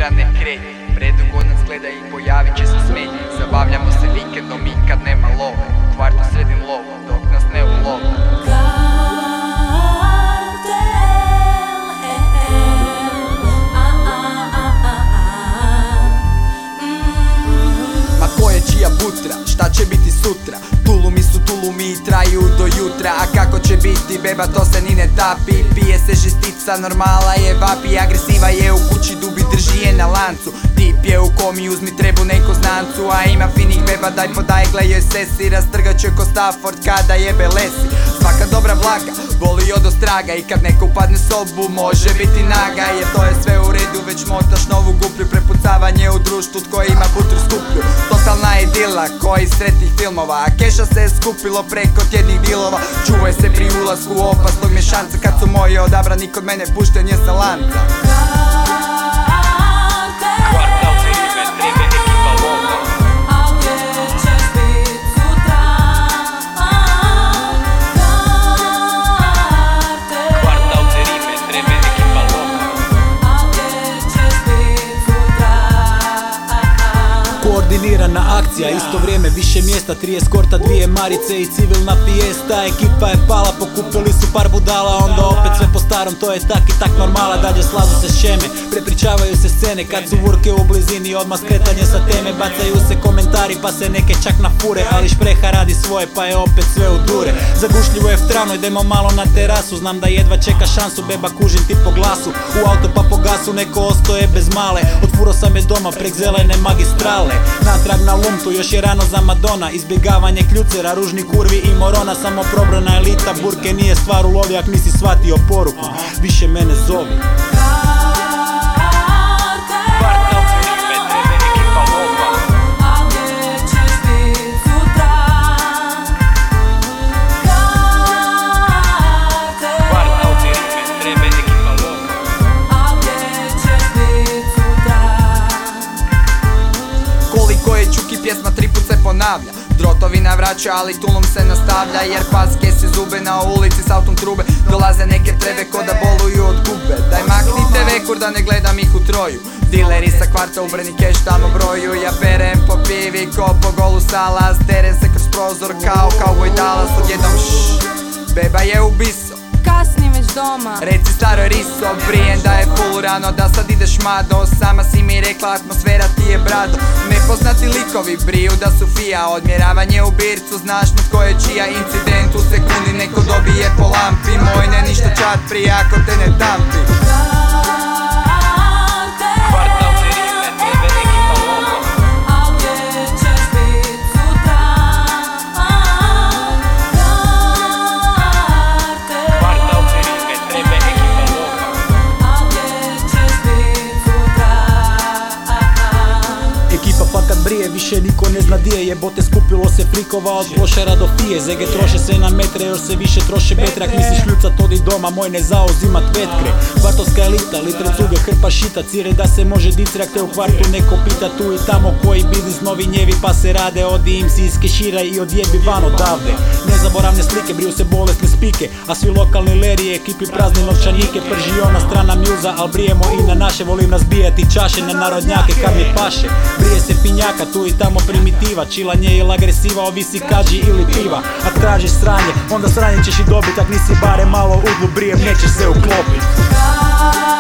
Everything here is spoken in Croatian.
igra ne kreni. Predugo nas gleda i pojavit će se smenje. Zabavljamo se vikendom i kad nema love. U kvartu sredim lovu dok nas ne ulove. Ma ko je čija butra, šta će biti sutra? Tulumi su tulumi i traju do jutra. A kako će biti beba, to se ni ne tapi. Pije se žestica, normala je vapi. Agresiva je u kući, dubi drži je na lancu. Tip je u komi, uzmi trebu neko znancu. A ima finih beba, daj podaj, gle joj sesi. Rastrgat će ko Stafford kada jebe lesi. Svaka dobra vlaga, voli od ostraga. I kad neko upadne sobu, može biti naga. Jer to je sve u redu, već motaš novu guplju. Prepucavanje u društvu, tko ima butru skuplju. Totalna idila, ko iz sretnih filmova. A keša se je skupilo preko tjednih dilova. Čuvaj se pri ulasku opasnog mješanca. Kad su moji odabrani kod mene pušten je sa lanca. Koordinirana akcija, isto vrijeme, više mjesta, 3 eskorta, 2 marice i civilna fiesta. Ekipa je pala, pokupili su par budala, onda opet sve po starom, to je tak i tak normala. Dalje slažu se šeme, prepričavaju se scene, kad su vurke u blizini, odmah skretanje sa teme. Bacaju se komentari, pa se neke čak nafure, ali špreha radi svoje, pa je opet sve u dure. Zagušljivo je vtrano, idemo malo na terasu, znam da jedva čeka šansu, beba kužim ti po glasu. U auto pa po gasu, neko ostoje bez male, otfuro sam je doma prek zelene magistrale. Natrag na lumtu, još je rano za Madonna. Izbjegavanje kljucera, ružni kurvi i morona. Samo probrana elita, burke nije stvar u lovi. Ak nisi shvatio poruku, više mene zovi. Pjesma 3 put se ponavlja, drotovi navraća, ali tulum se nastavlja. Jer paske se zube na ulici s autom trube. Dolaze neke trebe ko da boluju od gube. Daj maknite vekur da ne gledam ih u troju. Dileri sa kvarta ubrani keš tamo broju. Ja perem po pivi ko po golu sala. Sterem se kroz prozor kao Cowboy Dallas. Odjednom beba je ubiso, kasni već doma. Reci staroj riso, brijem da je full rano, da sad ideš mado. Sama si mi rekla, atmosfera ti je brado. Nepoznati likovi briju da su fija. Odmjeravanje u bircu, znaš mu tko je čija. Incident u sekundi, neko dobije po lampi. Moj ne ništa čat prije ako te ne tampi. Brije, više niko ne zna di je, jebote skupilo se frikova od klošera do fije. Zege troše se na metre, još se više troše betre. Ak misliš ljucat odi doma, moj ne zauzimat vetkre. Kvartovska elita, litre cuge, hrpa šita. Cire da se može dicrak, te u kvartu neko pita tu i tamo koji biznis novi njevi pa se rade. Odi im si iskeširaj i odjebi van odavde. Nezaboravne slike, briju se bolesne spike, a svi lokalni lerije, ekipi prazne novčanike. Prži ona strana mjuza, al brijemo i na naše. Volim razbijati čaše na narodnjake kad mi paše. Brije se pinjaka, tu i tamo primitiva. Čilanje ili agresiva, ovisi kađi ili piva. Ak tražiš sranje, onda sranje ćeš i dobit. Ak nisi bare malo udlu brijem, nećeš se uklopit.